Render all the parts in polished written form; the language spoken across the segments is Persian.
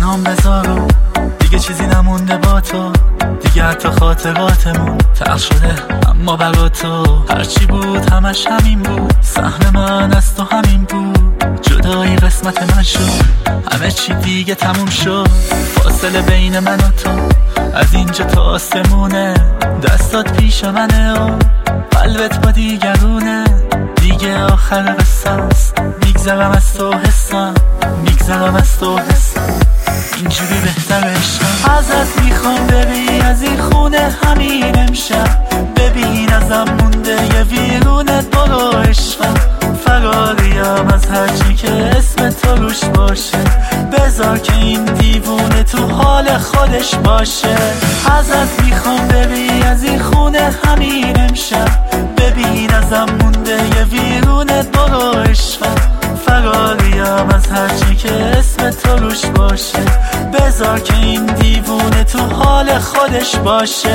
تنهام بذارو، دیگه چیزی نمونده با تو، دیگه حتی خاطراتمون تلخ شده اما برا تو هرچی بود همش همین بود، سهم من از تو همین بود، جدایی قسمت من شد، همه چی دیگه تموم شد، فاصله بین من و تو از اینجا تا آسمونه، دستات پیش منه و قلبت با دیگرونه، دیگه آخر قصه است، میگذرم از تو حسم، میگذرم از تو حسم، اینجوری بهترش ازت میخوام بری از این خونه همین امشب، ببین ازم مونده یه ویرونت، برو عشقم فراریم از هرچی که اسم تو روش باشه، بذار که این دیوونه تو حال خودش باشه، ازت میخوام بری از این خونه همین امشب، ببین ازم مونده یه ویرونت، برو عشقم فراریم از هرچی که اسم تو روش باشه، بذار که این دیوونه تو حال خودش باشه.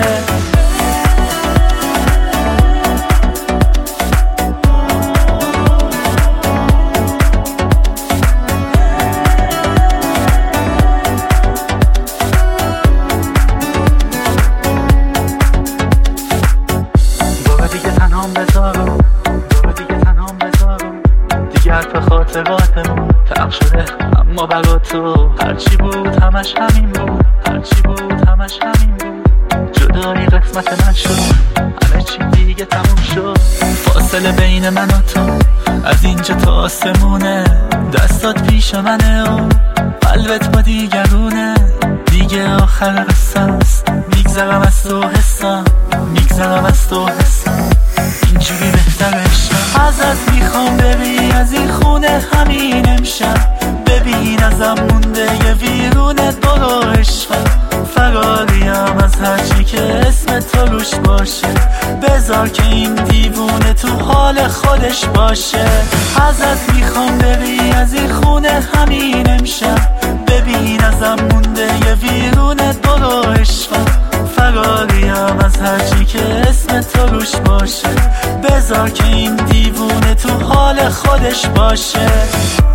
حرف خاطراتمون تلخ شده اما برا تو هرچی بود همش همین بود، هرچی بود همش همین بود، جدایی قسمت من شد، همه چی دیگه تموم شد، فاصله بین من و تو از اینجا تا آسمونه، دستات پیش منه و قلبت با دیگرونه، دیگه آخر قصه است، میگذرم از تو حسم، میگذرم از تو حسم، اینجوری بهترش ازت میخوام بری از این خونه همین امشب، ببین ازم مونده یه ویرونت، برو عشقم فراریم از هرچی که اسم تو روش باشه، بذار که این دیوونه تو حال خودش باشه، ازت میخوام بری از این خونه همین امشب، ببین ازم مونده یه ویرونت، برو عشقم فراریم از هرچی که اسم تو روش باشه، بذار که این دیوونه تو حال خودش باشه.